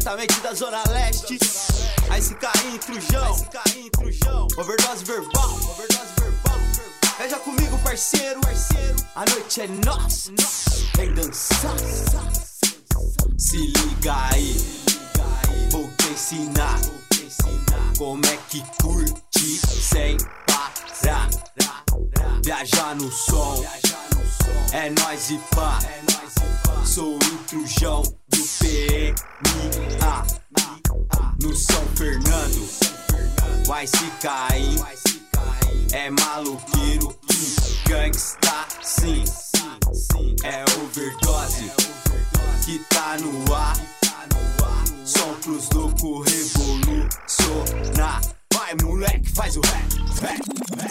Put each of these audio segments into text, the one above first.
diretamente da Zona Leste. Aí se cair em Trujão, overdose verbal. Veja comigo, parceiro, a noite é nossa. Vem dançar. Se liga aí, vou te ensinar como é que curte sem parar. Viajar no som, é nóis e pá. Sou o Trujão do PMA. No São Fernando, vai se cair. É maluqueiro e gangsta, sim. É overdose que tá no ar. Som pros loucos revolucionar. Vai moleque, faz o rap.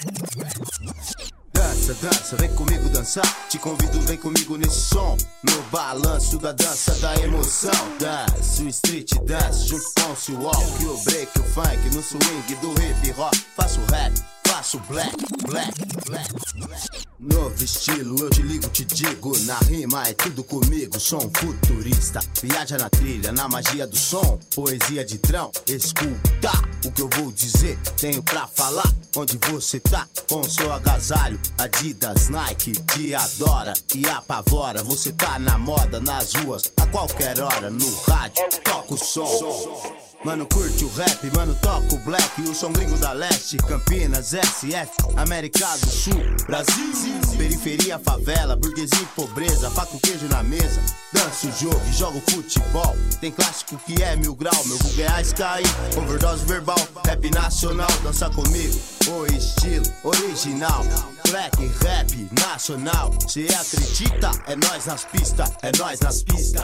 Dança, vem comigo dançar. Te convido, vem comigo nesse som. No balanço da dança da emoção. Dance, o street dance, junto com o seu walk, o break, o funk, no swing do hip hop. Faço rap, faço black. Novo estilo, eu te ligo, te digo. Na rima é tudo comigo, sou um futurista. Viaja na trilha, na magia do som. Poesia de drão, escuta o que eu vou dizer. Tenho pra falar onde você tá. Com o seu agasalho, Adidas, Nike, te adora e apavora. Você tá na moda, nas ruas, a qualquer hora. No rádio, toca o som. Mano, curte o rap, mano, toca o black. E o som gringo da leste, Campinas, SF, América do Sul, Brasil. Periferia, favela, burguesia e pobreza. Faca o queijo na mesa, dança o jogo e joga o futebol. Tem clássico que é 1000 graus, meu vulgo é Sky. Overdose verbal, rap nacional. Dança comigo, o estilo original. Black rap nacional. Cê acredita? É nós nas pistas, é nós nas pistas.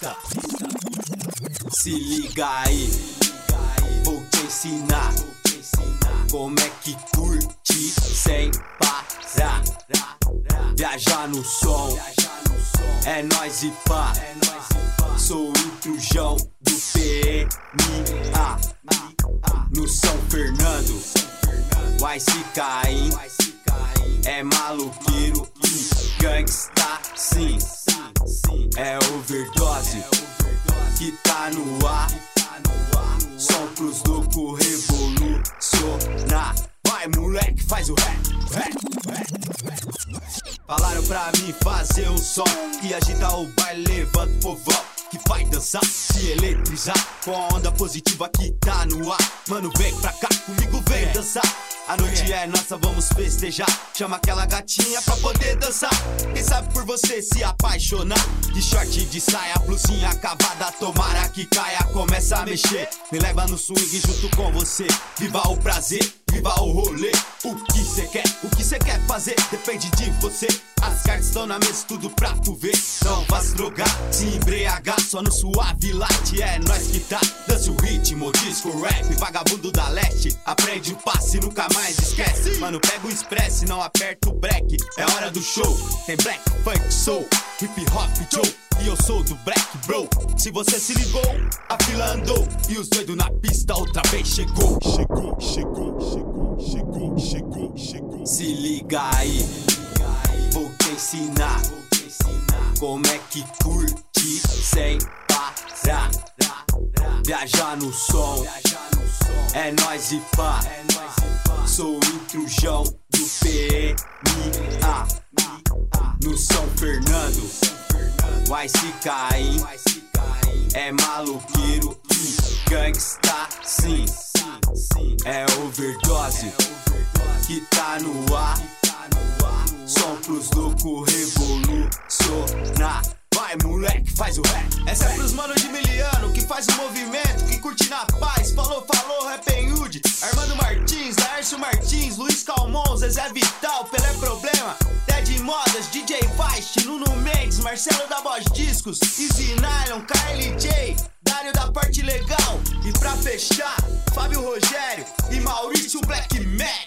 Se liga aí, vou te ensinar como é que curte sem parar. Viajar no som, é nóis e pá. Sou o Trujão do PMA. No São Fernando, vai se cair. É maluqueiro e gangsta, sim. É overdose que tá no ar. Som pros loucos revolucionar. Vai moleque, faz o rap. Falaram pra mim fazer um som que agita o baile, levanta o povão que vai dançar, se eletrizar com a onda positiva que tá no ar. Mano, vem pra cá comigo, vem dançar. A noite é nossa, vamos festejar. Chama aquela gatinha pra poder dançar. Quem sabe por você se apaixonar. De short, de saia, blusinha cavada. Tomara que caia, começa a mexer. Me leva no swing junto com você. Viva o prazer, viva o rolê. O que cê quer fazer, depende de você. As cartas estão na mesa, tudo pra tu ver. Não vá se drogar, se embriagar. Só no suave light, é nós que tá. Dança o ritmo, disco, rap, vagabundo da leste. Aprende o passe, nunca mais esquece. Mano, pega o express, não aperta o break. É hora do show, tem black, funk, soul, hip hop, Joe. E eu sou do Black Bro. Se você se ligou, a fila andou. E os doidos na pista outra vez chegou. Se liga aí, vou te ensinar como é que curte sem parar. Viajar no som, é nóis e pá. Sou o Trujão do PMA. No São Fernando, vai se cair. É maluqueiro e gangsta, sim. É overdose que tá no ar. Som pros loucos revolucionar. Vai moleque, faz o rap. Essa é pros manos de Miliano que faz o movimento, que curte na paz. Falou, rap em Hood. Armando Martins, Laércio Martins, Luiz Calmon, Zezé Vital, Pelé Problema, Ted Modas, DJ Feist, Nuno Mendes, Marcelo da Boss Discos, Easy Nylon, KLJ, Dário da Parte Legal. E pra fechar, Fábio Rogério e Maurício Black Man.